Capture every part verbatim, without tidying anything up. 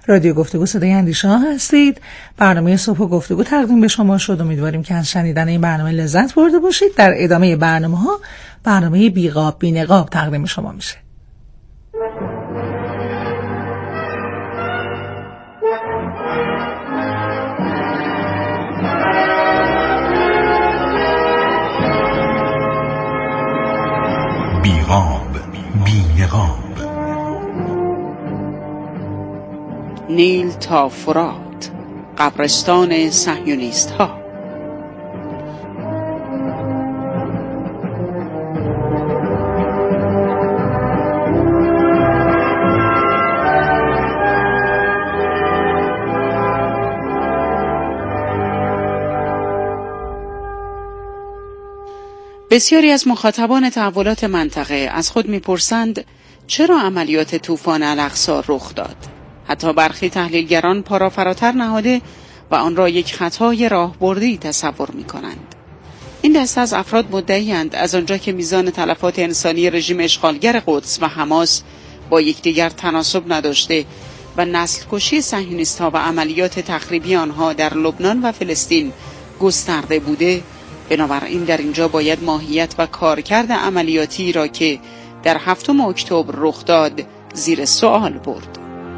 رادیو گفتگو صدای اندیشه ها هستید. برنامه صبح گفتگو تقدیم به شما شد. امیدواریم که از شنیدن این برنامه لذت برده باشید. در ادامه برنامه ها برنامه بیقاب بی‌نقاب تقدیم شما میشه. بیقاب بی‌نقاب. نیل تا فرات، قبرستان صهیونیست ها. بسیاری از مخاطبان تحولات منطقه از خود میپرسند چرا عملیات طوفان الاقصی رخ داد؟ حتی برخی تحلیلگران پا را فراتر نهاده و آن را یک خطای راهبردی تصور می‌کنند. این دسته از افراد مدعی‌اند از آنجا که میزان تلفات انسانی رژیم اشغالگر قدس و حماس با یکدیگر تناسب نداشته و نسل کشی صهیونیست‌ها و عملیات تخریبی آنها در لبنان و فلسطین گسترده بوده، بنابراین در اینجا باید ماهیت و کارکرد عملیاتی را که در هفتم اکتبر رخ داد زیر سوال برد.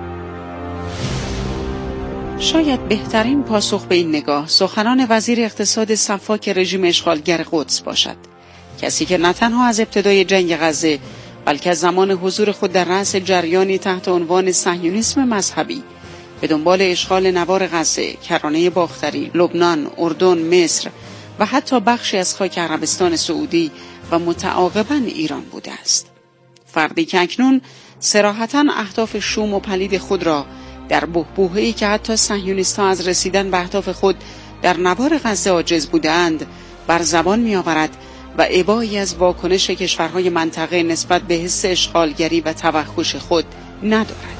شاید بهترین پاسخ به این نگاه سخنان وزیر اقتصاد سفاک رژیم اشغالگر قدس باشد، کسی که نه تنها از ابتدای جنگ غزه بلکه از زمان حضور خود در رأس جریانی تحت عنوان صهیونیسم مذهبی به دنبال اشغال نوار غزه، کرانه باختری، لبنان، اردن، مصر و حتی بخشی از خاک عربستان سعودی و متعاقباً ایران بوده است. فردی که اکنون صراحتاً اهداف شوم و پلید خود را در بحبوحه‌ای که حتی صهیونیست‌ها از رسیدن به اهداف خود در نوار غزه عاجز بودند بر زبان می‌آورد و ابایی از واکنش کشورهای منطقه نسبت به حس اشغالگری و توحش خود ندارد.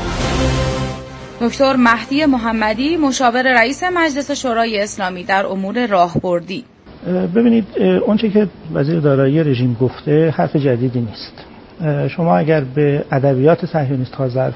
دکتر مهدی محمدی، مشاور رئیس مجلس شورای اسلامی در امور راهبردی. ببینید، اونچه که وزیر دارایی رژیم گفته حرف جدیدی نیست. شما اگر به ادبیات صهیونیست‌ها ظرف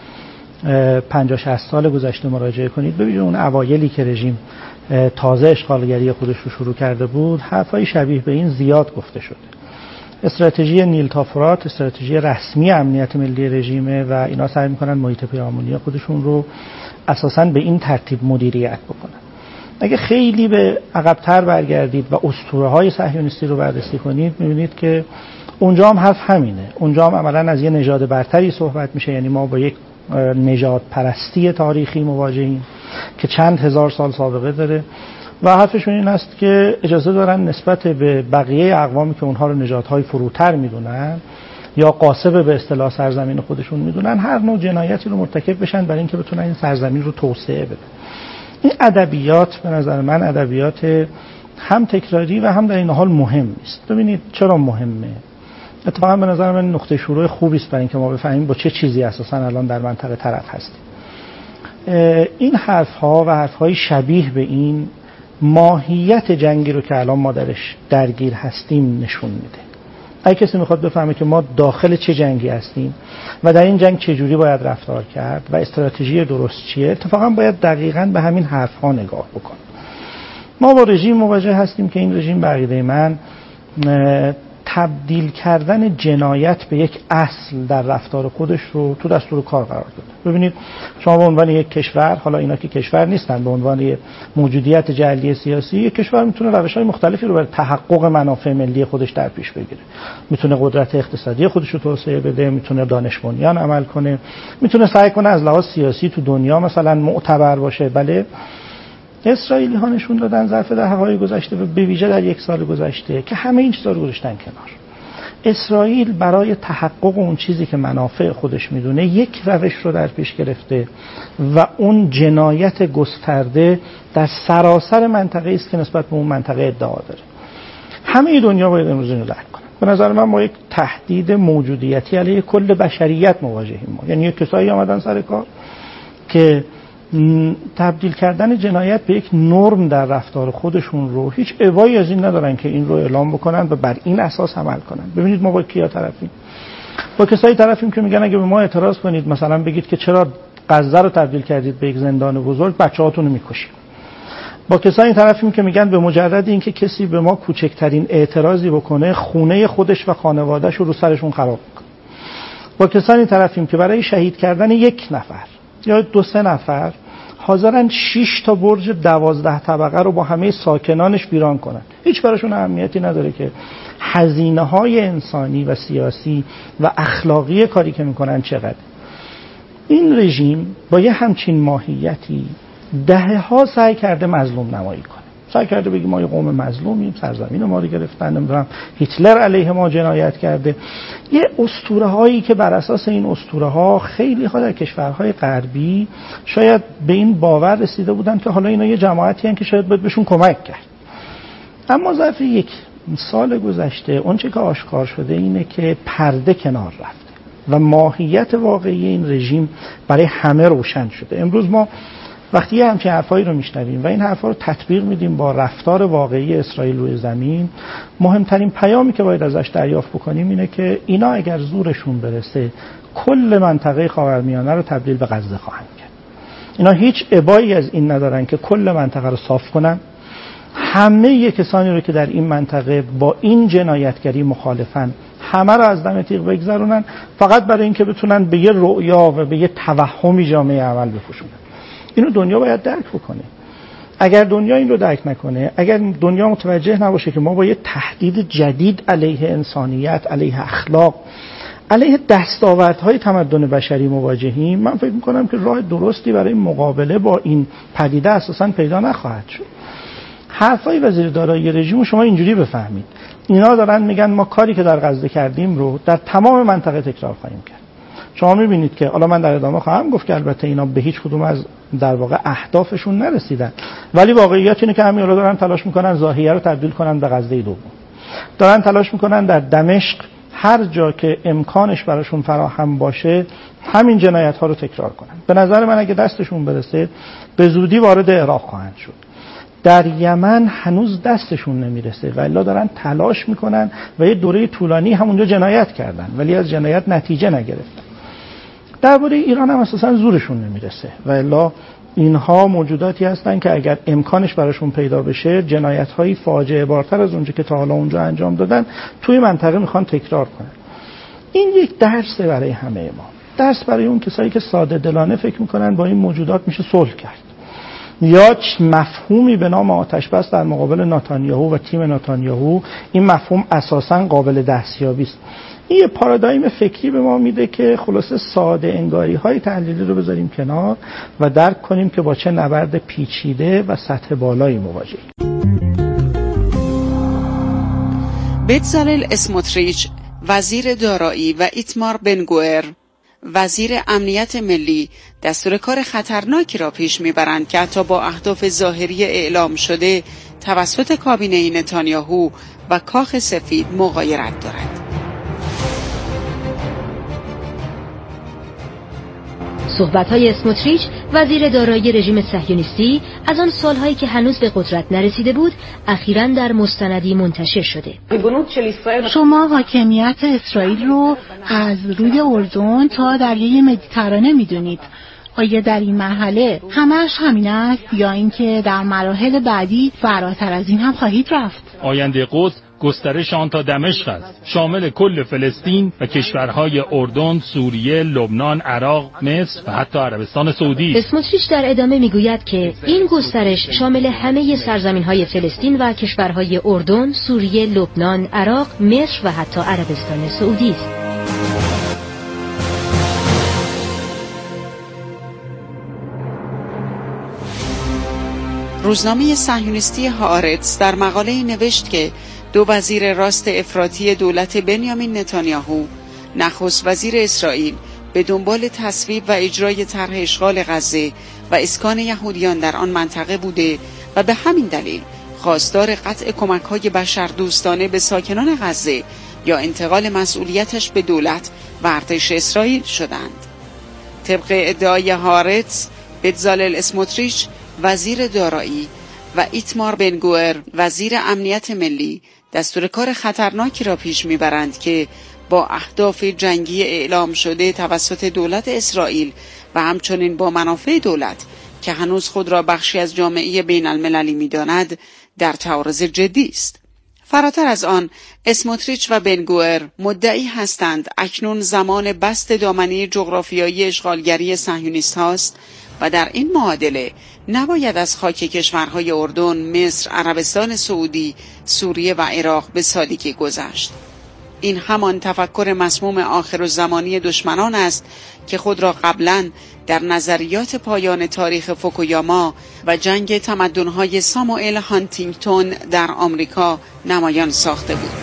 پنجاه شصت سال گذشته مراجعه کنید، ببینید اون اوایلی که رژیم تازه اشغالگری خودش رو شروع کرده بود، حرفای شبیه به این زیاد گفته شده. استراتژی نیل تا فرات استراتژی رسمی امنیت ملی رژیمه و اینا سعی میکنن محیط پیرامونی خودشون رو اساساً به این ترتیب مدیریت بکنن. اگه خیلی به عقب‌تر برگردید و اسطوره‌های صهیونیستی رو بررسی کنید، می‌بینید که اونجا هم حرف همینه. اونجا هم عملاً از یه نژاد برتری صحبت میشه، یعنی ما با یک نژاد پرستی تاریخی مواجهیم که چند هزار سال سابقه داره و حرفشون این است که اجازه دارن نسبت به بقیه اقوامی که اونها رو نژادهای فروتر میدونن یا قاصب به اصطلاح سرزمین خودشون میدونن، هر نوع جنایتی رو مرتکب بشن برای اینکه بتونن این سرزمین رو توسعه بدن. این ادبیات به نظر من ادبیات هم تکراری و هم در این حال مهم نیست. ببینید چرا مهمه؟ اتفاقا به نظر من نقطه شروع خوبی است برای اینکه ما بفهمیم با چه چیزی اساسا الان در منطقه طرف هستیم. این حرف ها و حرف های شبیه به این ماهیت جنگی رو که الان ما درش درگیر هستیم نشون میده. اگه کسی میخواد بفهمه که ما داخل چه جنگی هستیم و در این جنگ چه جوری باید رفتار کرد و استراتژی درست چیه، اتفاقا باید دقیقاً به همین حرف ها نگاه بکنیم. ما با رژیم مواجه هستیم که این رژیم به عقیده من تبدیل کردن جنایت به یک اصل در رفتار خودش رو تو دستور کار قرار داده. ببینید شما به عنوان یک کشور، حالا اینا که کشور نیستن، به عنوان موجودیت جعلی سیاسی، یک کشور میتونه روش‌های مختلفی رو برای تحقق منافع ملی خودش در پیش بگیره. میتونه قدرت اقتصادی خودش رو توسعه بده، میتونه دانش بنیان عمل کنه، میتونه سعی کنه از لحاظ سیاسی تو دنیا مثلا معتبر باشه. بله، اسرائیلی ها نشون دادن ظرف دهه‌های گذشته و به ویژه در یک سال گذشته که همه این چیزا رو گذاشتن کنار. اسرائیل برای تحقق اون چیزی که منافع خودش میدونه یک روش رو در پیش گرفته و اون جنایت گسترده در سراسر منطقه است که نسبت به اون منطقه ادعا داره. همه دنیا باید امروز اینو درک کنه. به نظر من ما یک تهدید موجودیتی علیه کل بشریت مواجهیم. ما یعنی یک کسایی آمدن سر کار که تبدیل کردن جنایت به یک نرم در رفتار خودشون رو هیچ اوایی از این ندارن که این رو اعلام بکنن و بر این اساس عمل کنن. ببینید ما با کیا طرفیم؟ با کسایی طرفیم که میگن اگه به ما اعتراض کنید، مثلا بگید که چرا غزه رو تبدیل کردید به یک زندان بزرگ، بچه‌هاتون رو می‌کشید. با کسانی طرفیم که میگن به مجرد اینکه کسی به ما کوچکترین اعتراضی بکنه خونه خودش و خانواده‌اش رو رو سرشون خراب می‌کنه. با کسانی طرفیم که برای شهید کردن یک نفر یا دو سه نفر حاضرن شش تا برج دوازده طبقه رو با همه ساکنانش ویران کنن. هیچ براشون اهمیتی نداره که هزینه‌های انسانی و سیاسی و اخلاقی کاری که میکنن چقدر. این رژیم با یه همچین ماهیتی دهه‌ها سعی کرده مظلوم نمایی کنه. سعی کرده بگه ما یه قوم مظلومیم، سرزمین ما رو گرفتن، نمیدونم هیتلر علیه ما جنایت کرده. یه اسطوره هایی که بر اساس این اسطوره ها خیلی ها در کشورهای غربی شاید به این باور رسیده بودن که حالا اینا یه جماعتی هستن که شاید باید بهشون کمک کرد. اما ظرف یک سال گذشته اون چه که آشکار شده اینه که پرده کنار رفته و ماهیت واقعی این رژیم برای همه روشن شده. امروز ما وقتی یه همچین حرفایی رو میشنویم و این حرفا رو تطبیق میدیم با رفتار واقعی اسرائیل روی زمین، مهمترین پیامی که باید ازش دریافت بکنیم اینه که اینا اگر زورشون برسه کل منطقه خاورمیانه رو تبدیل به غزه خواهند کرد. اینا هیچ ابایی از این ندارن که کل منطقه رو صاف کنن. همه کسانی رو که در این منطقه با این جنایتگری مخالفن همه رو از دم تیغ بگذرونن، فقط برای اینکه بتونن به یه رؤیا و به یه توهمی جامعه عمل بپوشونن. اینو دنیا باید درک بکنه. اگر دنیا این رو درک نکنه، اگر دنیا متوجه نباشه که ما با یه تهدید جدید علیه انسانیت، علیه اخلاق، علیه دستاوردهای تمدن بشری مواجهیم، من فکر میکنم که راه درستی برای مقابله با این پدیده اساساً پیدا نخواهد شد. حرفای وزیر دارایی رژیم شما اینجوری بفهمید، اینا دارن میگن ما کاری که در غزه کردیم رو در تمام منطقه تکرار خواهیم کرد. شما میبینید که حالا من در ادامه خواهم گفت که البته اینا به هیچ کدوم از در واقع اهدافشون نرسیدن، ولی واقعیت اینه که همین رو دارن تلاش میکنن ظاهریه رو تبدیل کنن به غزه دوم. دارن تلاش میکنن در دمشق هر جا که امکانش براشون فراهم باشه همین جنایت ها رو تکرار کنن. به نظر من اگه دستشون برسه به زودی وارد عراق خواهند شد. در یمن هنوز دستشون نمیرسه و الا دارن تلاش میکنن و یه دوره طولانی همونجا جنایت کردن ولی از جنایت نتیجه نگرفتن. درباره ایران هم اساسا زورشون نمیرسه و الا اینها موجوداتی هستن که اگر امکانش براشون پیدا بشه جنایت‌های فاجعه بارتر از اونجا که تا حالا اونجا انجام دادن توی منطقه میخوان تکرار کنن. این یک درسه برای همه ما، درس برای اون کسایی که ساده دلانه فکر میکنن با این موجودات میشه صلح کرد یا مفهومی به نام آتش بس در مقابل نتانیاهو و تیم نتانیاهو. این مفهوم اساساً قابل دستیابی است. این یه پارادایم فکری به ما میده که خلاصه ساده انگاری های تحلیلی رو بذاریم کنار و درک کنیم که با چه نبرد پیچیده و سطح بالایی مواجهیم. بتزالل اسموتریچ وزیر دارایی و ایتمار بن گوئر وزیر امنیت ملی دستور کار خطرناکی را پیش میبرند که حتی با اهداف ظاهری اعلام شده توسط کابینه نتانیاهو و کاخ سفید مغایرت دارد. صحبت‌های اسموتریچ وزیر دارایی رژیم صهیونیستی از آن سالهایی که هنوز به قدرت نرسیده بود اخیراً در مستندی منتشر شده. شما حاکمیت اسرائیل رو از روی اردن تا دریای مدیترانه میدونید. آیا در این مرحله همش همین است یا اینکه در مراحل بعدی فراتر از این هم خواهید رفت؟ آینده قدس گسترش آن تا دمشق است، شامل کل فلسطین و کشورهای اردن، سوریه، لبنان، عراق، مصر و حتی عربستان سعودی. اسموتریچ در ادامه میگوید که این گسترش شامل همه سرزمین‌های فلسطین و کشورهای اردن، سوریه، لبنان، عراق، مصر و حتی عربستان سعودی است. روزنامه صهیونیستی هآرتس در مقاله‌ای نوشت که دو وزیر راست افراطی دولت بنیامین نتانیاهو، نخست وزیر اسرائیل، به دنبال تصویب و اجرای طرح اشغال غزه و اسکان یهودیان در آن منطقه بوده و به همین دلیل خواستار قطع کمک‌های بشردوستانه به ساکنان غزه یا انتقال مسئولیتش به دولت و ارتش اسرائیل شدند. طبق ادعای هآرتس، بتزالل اسموتریچ وزیر دارایی و ایتمار بن گوئر وزیر امنیت ملی دستور کار خطرناکی را پیش میبرند که با اهداف جنگی اعلام شده توسط دولت اسرائیل و همچنین با منافع دولت که هنوز خود را بخشی از جامعه بین المللی می داند در تعارض جدی است. فراتر از آن، اسموتریچ و بنگوئر مدعی هستند اکنون زمان بست دامنه جغرافیایی اشغالگری صهیونیست هاست و در این معادله نباید از خاک کشورهای اردن، مصر، عربستان سعودی، سوریه و عراق به سادگی گذشت. این همان تفکر مسموم آخرالزمانی دشمنان است که خود را قبلاً در نظریات پایان تاریخ فوکویاما و جنگ تمدن‌های ساموئل هانتینگتون در آمریکا نمایان ساخته بود.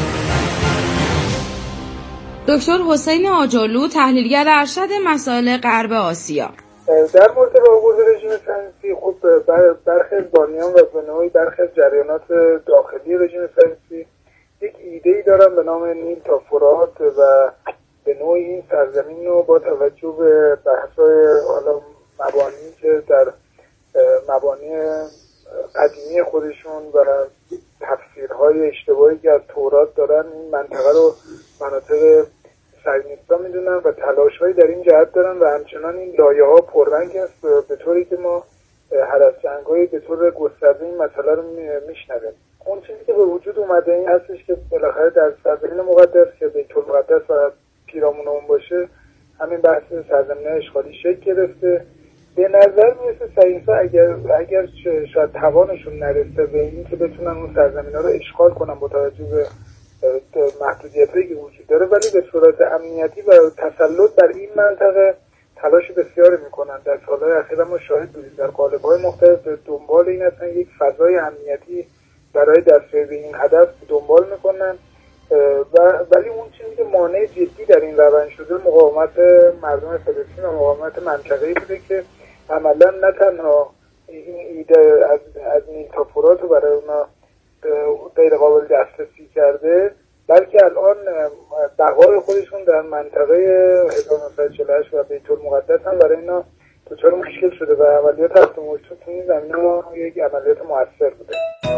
دکتر حسین آجرلو، تحلیلگر ارشد مسائل غرب آسیا. در مورد راهبرد رژیم صهیونیستی، خب برخی از بانیان و به نوعی برخی از جریانات داخلی رژیم صهیونیستی یک ایده‌ای دارن به نام نیل تا فرات و به نوعی این سرزمین رو با توجه به بحث‌های حالا مبانی که در مبانی قدیمی خودشون و تفسیرهای اشتباهی که از تورات دارن این منطقه رو مناطق صهیونیستا میدونن و تلاش‌هایی در این جهت دارن و همچنان این لایه‌ها پررنگ است به طوری که ما هر از جنگ‌های به طور گسترده این مسئله رو میشنویم. اون چیزی که به وجود اومده این هستش که بالاخره در سرزمین مقدس که بیت المقدس و پیرامون اون باشه همین بحث سرزمین اشغالی شکل گرفته. به نظر میرسه صهیونیست‌ها اگر اگر شاید توانشون نرسه به این که بتونن اون سرزمین‌ها رو اشغال کنن با توجه به محدودیت‌هایی که وجود داره، ولی به صورت امنیتی و تسلط بر این منطقه تلاش بسیاری میکنن. در سالهای اخیر ما شاهد بودیم در قالب‌های مختلف دنبال این هستن یک فضای امنیتی برای دستیابی به این هدف دنبال میکنن و ولی اون چیزی که مانع جدی در این روند شده مقاومت مردم فلسطین و مقاومت منطقه‌ای بوده که عملاً نه تنها این ایده از از نیل تا فرات رو برای اونا غیر قابل دسترسی کرده، بلکه الان بقای خودشون در منطقه هزار و نهصد و چهل و هشت و بیت المقدس هم برای اینا دچار مشکل شده و عملیات هفت مشتو تو این زمینه یک عملیات مؤثر بوده.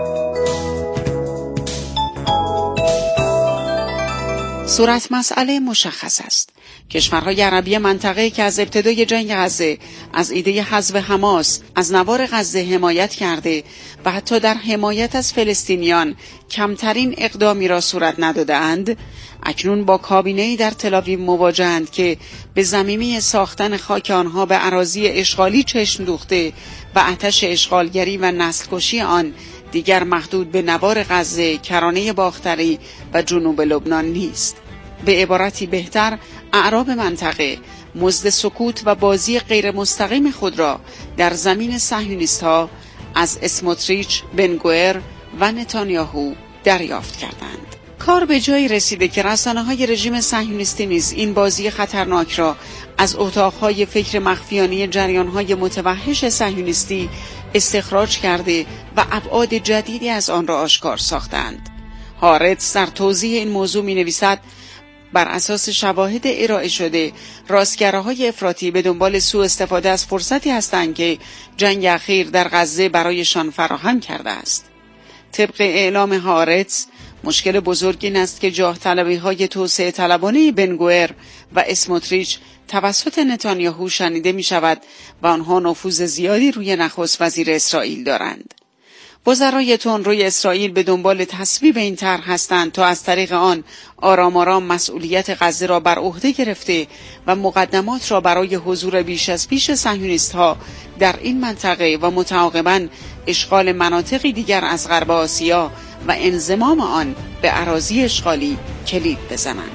صورت مسئله مشخص است. کشورهای عربی منطقه که از ابتدای جنگ غزه از ایده حذف حماس از نوار غزه حمایت کرده و حتی در حمایت از فلسطینیان کمترین اقدامی را صورت نداده‌اند، اکنون با کابینه‌ای در تل‌آویو مواجه‌اند که به ضمیمه ساختن خاک آنها به اراضی اشغالی چشم دوخته و آتش اشغالگری و نسل‌کشی آن دیگر محدود به نوار غزه، کرانه باختری و جنوب لبنان نیست. به عبارتی بهتر، اعراب منطقه مزد سکوت و بازی غیر مستقیم خود را در زمین صهیونیست‌ها از اسموتریچ، بنگوئر و نتانیاهو دریافت کردند. کار به جایی رسیده که رسانه‌های رژیم صهیونیستی نیز این بازی خطرناک را از اتاق‌های فکر مخفیانه جریان‌های متوحش صهیونیستی استخراج کرده و ابعاد جدیدی از آن را آشکار ساختند. هارتز در توضیح این موضوع می‌نویسد: بر اساس شواهد ارائه شده، راستگراهای افراطی به دنبال سوء استفاده از فرصتی هستند که جنگ اخیر در غزه برایشان فراهم کرده است. طبق اعلام هارتز، مشکل بزرگ این است که جاه طلبی های توسعه طلبانه بنگوئر و اسموتریچ توسط نتانیاهو شنیده می شود و آنها نفوذ زیادی روی نخست وزیر اسرائیل دارند. وزرای تندروی اسرائیل به دنبال تصویب این طرح هستند تا از طریق آن آرام آرام مسئولیت غزه را بر عهده گرفته و مقدمات را برای حضور بیش از پیش صهیونیست‌ها در این منطقه و متعاقباً اشغال مناطقی دیگر از غرب آسیا و انضمام آن به اراضی اشغالی کلید بزنند.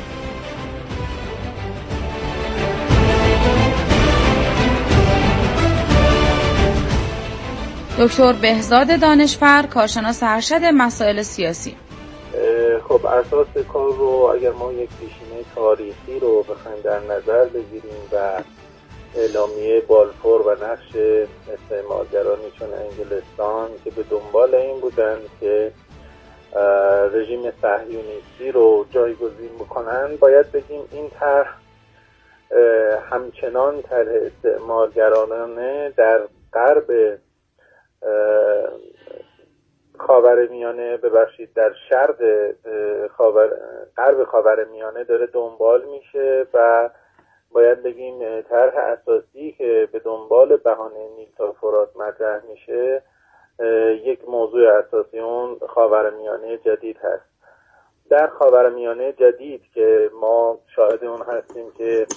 دکتر بهزاد دانشفر، کارشناس ارشد مسائل سیاسی. خب اساس کار رو اگر ما یک پیشینه تاریخی رو بخوایم در نظر بگیریم و اعلامیه بالفور و نقش استعمارگرانی چون انگلستان که به دنبال این بودن که رژیم صهیونیستی رو جایگزین بکنن، باید بگیم این طرح همچنان طرح استعمارگرانه در غرب خاورمیانه ببخشید در شرق خاور غرب خاورمیانه داره دنبال میشه و باید بگیم طرح اساسی که به دنبال بهانه نیل تا فرات مطرح میشه یک موضوع اساسی اون خاورمیانه جدید هست. در خاورمیانه جدید که ما شاهد اون هستیم که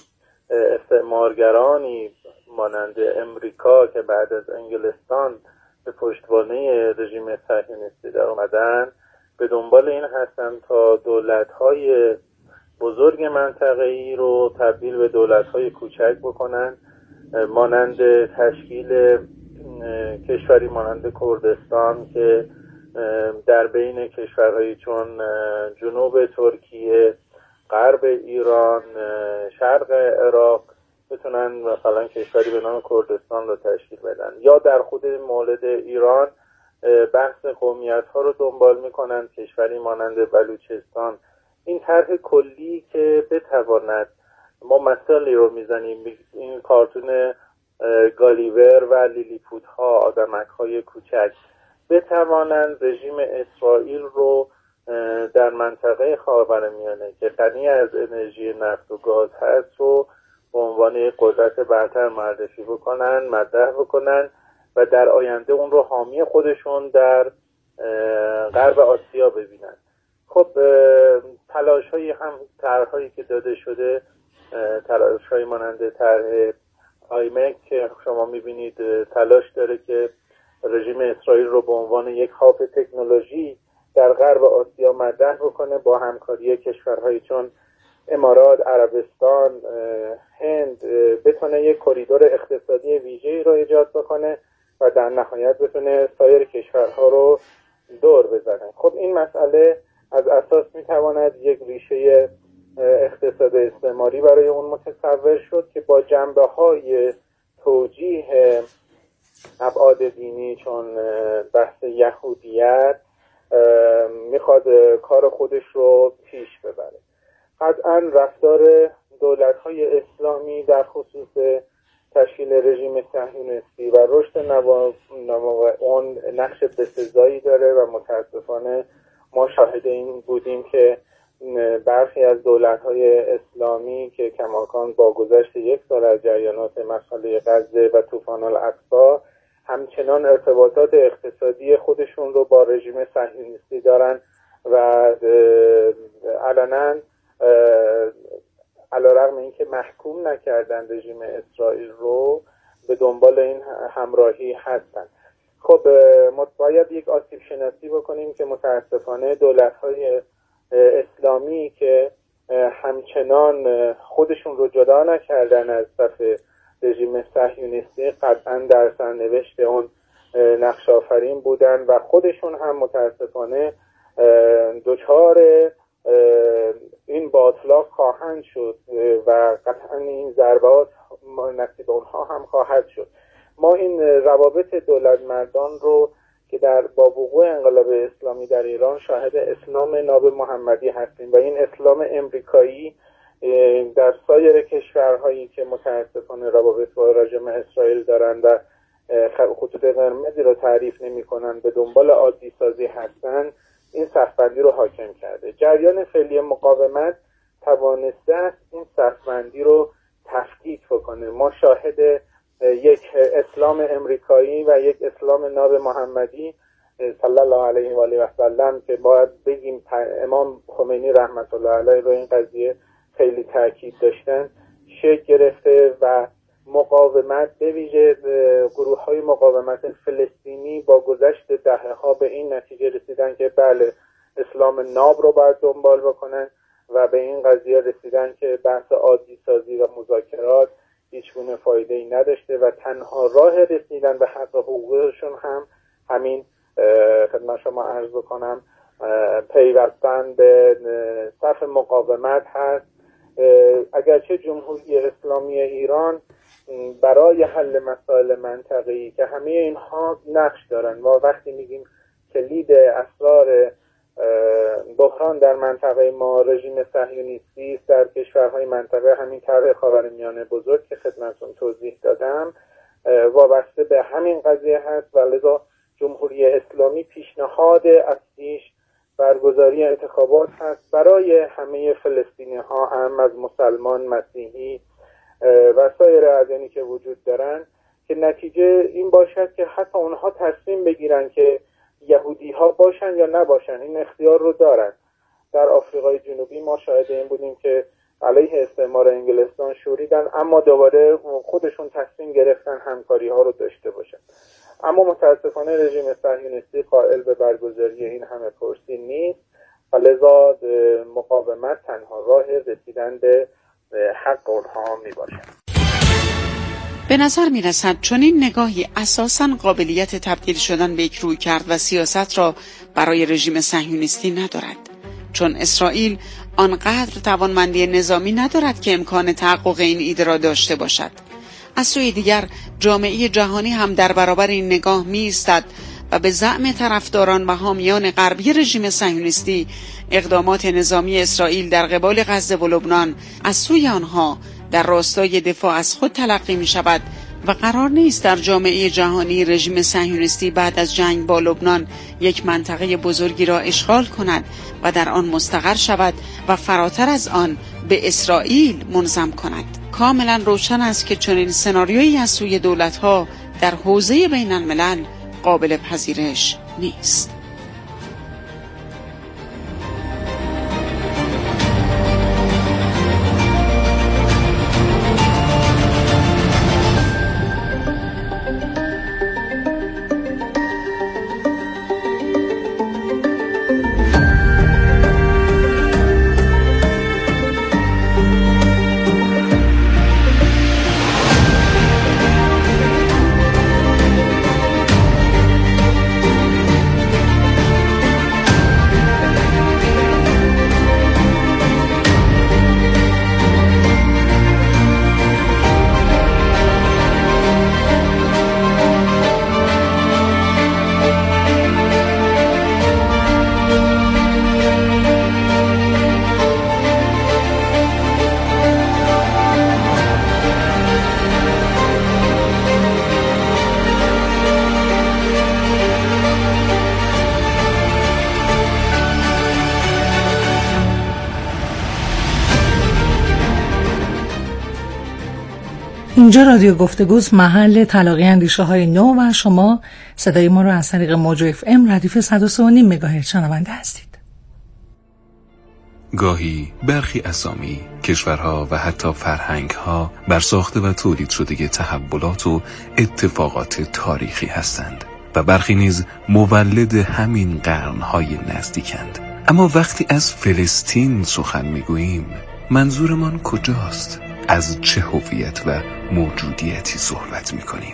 استعمارگرانی مانند امریکا که بعد از انگلستان به پشتوانه رژیم صهیونیستی در اومدن به دنبال این هستن تا دولت‌های بزرگ منطقه‌ای رو تبدیل به دولت‌های کوچک بکنن، مانند تشکیل کشوری مانند کردستان که در بین کشورهایی چون جنوب ترکیه، غرب ایران، شرق عراق بتونن مثلا کشوری به نام کردستان رو تشکیل بدن، یا در خود مولد ایران بحث قومیت ها رو دنبال میکنن، کشوری مانند بلوچستان. این طرح کلی که بتواند، ما مثالی رو میزنیم، این کارتون گالیور و لیلیپوت ها، آدمک های کوچک، بتوانند رژیم اسرائیل رو در منطقه خاورمیانه که غنی از انرژی نفت و گاز هست رو به عنوان قدرت برتر معرفی بکنن، مطرح بکنن و در آینده اون رو حامی خودشون در غرب آسیا ببینن. خب تلاش های هم طرح هایی که داده شده، تلاش های مانند طرح آیمک که شما میبینید تلاش داره که رژیم اسرائیل رو به عنوان یک هاب تکنولوژی در غرب آسیا مطرح بکنه با همکاری کشورهایی چون امارات، عربستان، هند، بتونه یک کریدور اقتصادی ویژه‌ای رو ایجاد بکنه و در نهایت بتونه سایر کشورها رو دور بزنه. خب این مسئله از اساس میتواند یک ریشه اقتصاد استعماری برای اون متصور شد که با جنبه‌های توجیه ابعاد دینی چون بحث یهودیت میخواد کار خودش رو پیش ببره. قطعا رفتار دولت‌های اسلامی در خصوص تشکیل رژیم صهیونیستی و رشد نوا... نوا... اون نقش بسزایی داره و متاسفانه ما شاهد این بودیم که برخی از دولت‌های اسلامی که کماکان با گذشت یک سال از جریانات مسئله غزه و طوفان الاقصی همچنان ارتباطات اقتصادی خودشون رو با رژیم صهیونیستی دارن و علنا علیرغم اینکه محکوم نکردن رژیم اسرائیل رو به دنبال این همراهی هستن. خب ما باید یک آسیب شناسی بکنیم که متاسفانه دولت‌های اسلامی که همچنان خودشون رو جدا نکردن از صف رژیم صهیونیستی قطعا در سرنوشت اون نقش آفرین بودن و خودشون هم متاسفانه دچار این باطلاق خواهند شد و قطعا این ضربات نصیب اونها هم خواهد شد. ما این روابط دولت مردان رو که در با وقوع انقلاب اسلامی در ایران شاهد اسلام ناب محمدی هستیم و این اسلام امریکایی در سایر کشورهایی که متاسفانه روابط با رژیم اسرائیل دارند و خطوط قرمزی رو تعریف نمی کنند به دنبال عادی سازی هستند، این صفبندی رو حاکم کرده. جریان فعلی مقاومت توانسته است این صفبندی رو تفکیک بکنه. ما شاهد یک اسلام امریکایی و یک اسلام ناب محمدی صلی الله علیه و آله و سلم که باید بگیم امام خمینی رحمت الله علیه رو این قضیه خیلی تاکید داشتن شکل گرفته و مقاومت به ویژه گروه های مقاومت فلسطینی با گذشت دهه ها به این نتیجه رسیدن که بله اسلام ناب رو باید دنبال بکنن و به این قضیه رسیدن که بحث عادی سازی و مذاکرات هیچ گونه فایده ای نداشته و تنها راه رسیدن به حق حقوقشون هم همین خدمت شما عرض بکنم پیوستن به صف مقاومت هست. اگرچه جمهوری اسلامی ایران برای حل مسائل منطقه‌ای که همه اینها نقش دارن و وقتی میگیم کلید اسرار بحران در منطقه ما رژیم صهیونیستی است در کشورهای منطقه، همین طرح خاورمیانه بزرگ که خدمتتون توضیح دادم وابسته به همین قضیه هست و لذا جمهوری اسلامی پیشنهاد اصلیش برگزاری انتخابات هست برای همه فلسطینی ها، هم از مسلمان، مسیحی و سایر ادیانی که وجود دارن، که نتیجه این باشد که حتی اونها تصمیم بگیرن که یهودی ها باشن یا نباشن، این اختیار رو دارن. در آفریقای جنوبی ما شاهد این بودیم که علیه استعمار انگلستان شوریدن، اما دوباره خودشون تصمیم گرفتن همکاری ها رو داشته باشن. اما متاسفانه رژیم صهیونیستی قائل به برگزاری این همه پرسی نیست و لذا مقاومت تنها راه رسیدن به حق اونها می باشد. به نظر می رسد چون این نگاهی اساساً قابلیت تبدیل شدن به یک رویکرد و سیاست را برای رژیم صهیونیستی ندارد، چون اسرائیل آنقدر توانمندی نظامی ندارد که امکان تحقق این ایده را داشته باشد. از سوی دیگر جامعه جهانی هم در برابر این نگاه می ایستد و به زعم طرفداران و حامیان غربی رژیم صهیونیستی اقدامات نظامی اسرائیل در قبال غزه و لبنان از سوی آنها در راستای دفاع از خود تلقی می شود و قرار نیست در جامعه جهانی رژیم صهیونیستی بعد از جنگ با لبنان یک منطقه بزرگی را اشغال کند و در آن مستقر شود و فراتر از آن به اسرائیل منضم کند. کاملا روشن است که چنین سناریویی از سوی دولت‌ها در حوزه بین الملل قابل پذیرش نیست. اینجا رادیو گفتگوست، محل تلاقی اندیشه های نو و شما صدای ما رو از طریق موج اف ام ردیف صد و سه و نیم مگاهرتز شنونده هستید. گاهی برخی اسامی، کشورها و حتی فرهنگها برساخته و تولید شده تحولات و اتفاقات تاریخی هستند و برخی نیز مولد همین قرنهای نزدیکند. اما وقتی از فلسطین سخن میگوییم منظورمان کجاست؟ از چه هویت و موجودیتی صحبت میکنیم؟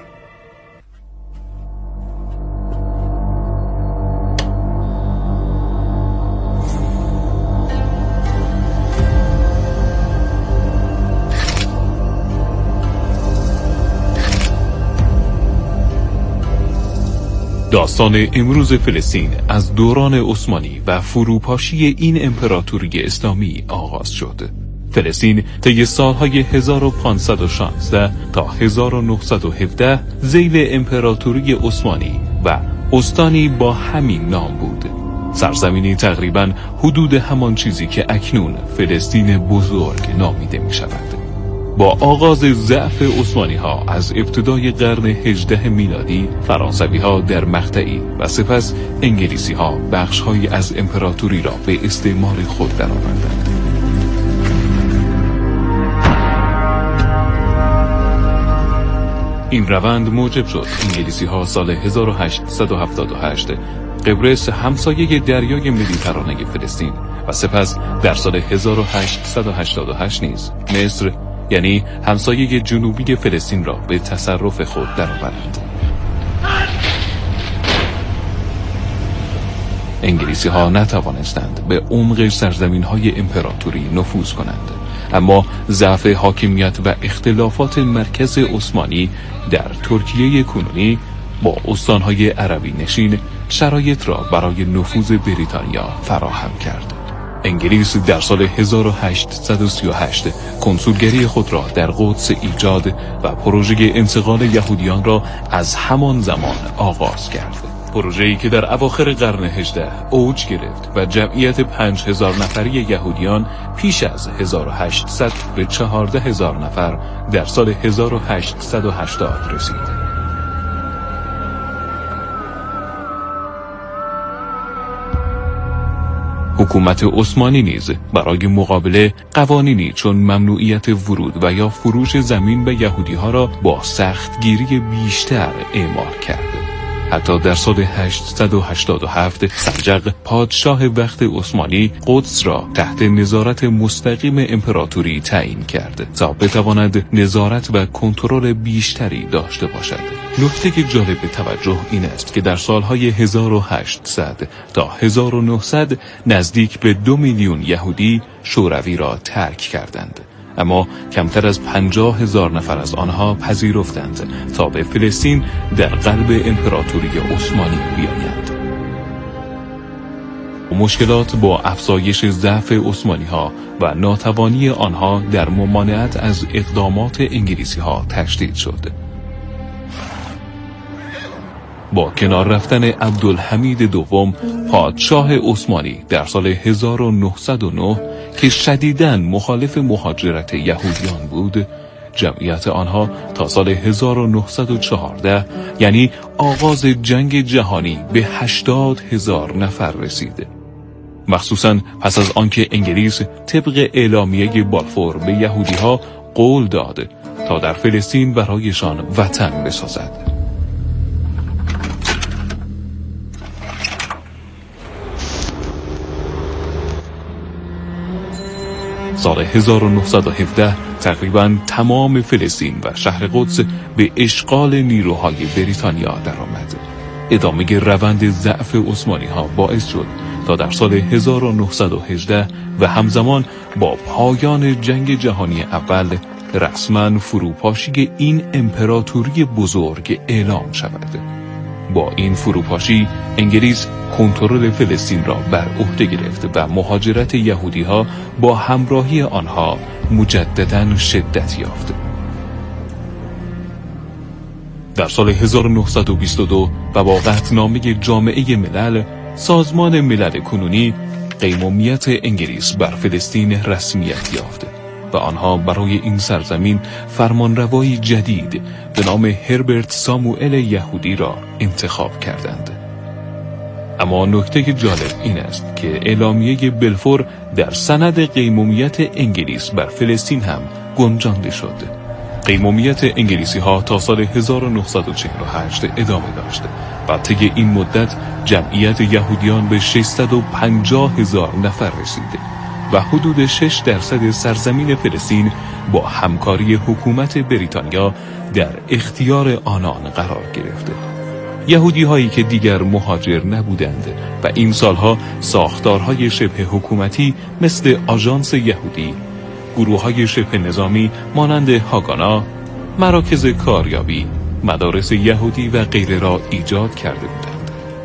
داستان امروز فلسطین از دوران عثمانی و فروپاشی این امپراتوری اسلامی آغاز شد. فلسطین طی سالهای هزار و پانصد و شانزده تا هزار و نهصد و هفده ذیل امپراتوری عثمانی و استانی با همین نام بود. سرزمینی تقریباً حدود همان چیزی که اکنون فلسطین بزرگ نامیده می شود. با آغاز ضعف عثمانی ها از ابتدای قرن هجدهم میلادی، فرانسوی ها در مقطعی و سپس انگلیسی ها بخش های از امپراتوری را به استعمار خود درآوردند. این روند موجب شد انگلیسی ها سال هزار و هشتصد و هفتاد و هشت قبرس، همسایه دریای مدیترانه فلسطین، و سپس در سال هزار و هشتصد و هشتاد و هشت نیز مصر، یعنی همسایه جنوبی فلسطین، را به تصرف خود درآورند. انگلیسی ها نتوانستند به عمق سرزمین های امپراتوری نفوذ کنند، اما ضعف حاکمیت و اختلافات مرکز عثمانی در ترکیه کنونی با استانهای عربی نشین شرایط را برای نفوذ بریتانیا فراهم کرد. انگلیس در سال هزار و هشتصد و سی و هشت کنسولگری خود را در قدس ایجاد و پروژه انتقال یهودیان را از همان زمان آغاز کرد. پروژه‌ای که در اواخر قرن هجدهم اوج گرفت و جمعیت پنج هزار نفری یهودیان پیش از هزار و هشتصد به چهارده هزار نفر در سال هزار و هشتصد و هشتاد رسید. حکومت عثمانی نیز برای مقابله قوانینی چون ممنوعیت ورود و یا فروش زمین به یهودی‌ها را با سختگیری بیشتر اعمال کرد. حتی در سال هشتصد و هشتاد و هفت سلجق پادشاه وقت عثمانی قدس را تحت نظارت مستقیم امپراتوری تعیین کرد تا بتواند نظارت و کنترل بیشتری داشته باشد. نکته که جالب توجه این است که در سالهای هزار و هشتصد تا هزار و نهصد نزدیک به دو میلیون یهودی شوروی را ترک کردند، اما کمتر از پنجاه هزار نفر از آنها پذیرفتند تا به فلسطین در قلب امپراتوری عثمانی بیایند. مشکلات با افزایش ضعف عثمانی ها و ناتوانی آنها در ممانعت از اقدامات انگلیسی ها تشدید شد. با کنار رفتن عبدالحمید دوم پادشاه عثمانی در سال هزار و نهصد و نه که شدیداً مخالف مهاجرت یهودیان بود، جمعیت آنها تا سال هزار و نهصد و چهارده یعنی آغاز جنگ جهانی به هشتاد هزار نفر رسید. مخصوصاً پس از آنکه انگلیس طبق اعلامیه بالفور به یهودی‌ها قول داد تا در فلسطین برایشان وطن بسازد. سال هزار و نهصد و هفده تقریباً تمام فلسطین و شهر قدس به اشغال نیروهای بریتانیا درآمد. ادامه روند ضعف عثمانی ها باعث شد تا در سال هزار و نهصد و هجده و همزمان با پایان جنگ جهانی اول رسما فروپاشی این امپراتوری بزرگ اعلام شود. با این فروپاشی انگلیس کنترل فلسطین را بر عهده گرفت و مهاجرت یهودی ها با همراهی آنها مجدداً شدت یافت. در سال هزار و نهصد و بیست و دو و با قطعنامه جامعه ملل، سازمان ملل کنونی قیمومیت انگلیس بر فلسطین رسمیت یافت و آنها برای این سرزمین فرمانروایی جدید به نام هربرت ساموئل یهودی را انتخاب کردند. اما نکته جالب این است که اعلامیه بلفور در سند قیمومیت انگلیس بر فلسطین هم گنجانده شد. قیمومیت انگلیسی ها تا سال هزار و نهصد و چهل و هشت ادامه داشت و طی این مدت جمعیت یهودیان به ششصد و پنجاه هزار نفر رسید و حدود شش درصد سرزمین فلسطین با همکاری حکومت بریتانیا در اختیار آنان قرار گرفت. یهودی هایی که دیگر مهاجر نبودند و این سالها ساختارهای شبه حکومتی مثل آژانس یهودی، گروه های شبه نظامی مانند هاگانا، مراکز کاریابی، مدارس یهودی و غیره را ایجاد کرده بودند.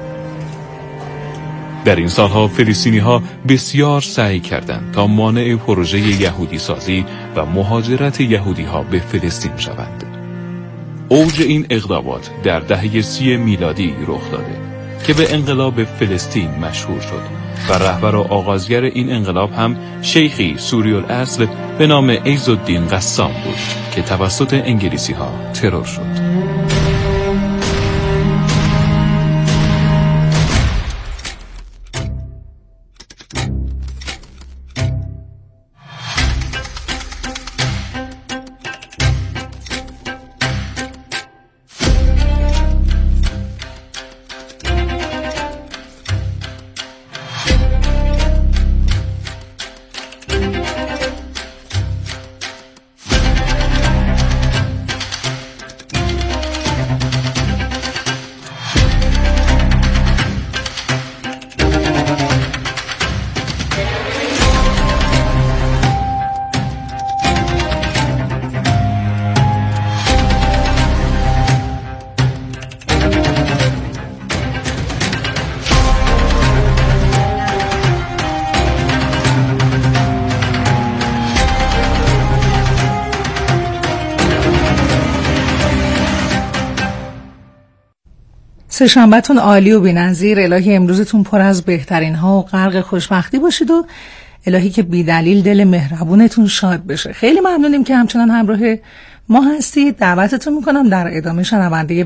در این سالها فلسطینی ها بسیار سعی کردند تا مانع پروژه یهودی سازی و مهاجرت یهودی ها به فلسطین شوند. اوج این اقدامات در دهه سی میلادی رخ داده که به انقلاب فلسطین مشهور شد و رهبر و آغازگر این انقلاب هم شیخی سوری الاصل به نام عزالدین قسام بود که توسط انگلیسی ها ترور شد. سه شنبهتون عالی و بی‌نظیر. الهی امروزتون پر از بهترین ها و غرق خوشبختی باشید و الهی که بی دلیل دل مهربونتون شاد بشه. خیلی ممنونیم که همچنان همراه ما هستید. دعوتتون میکنم در ادامه شنونده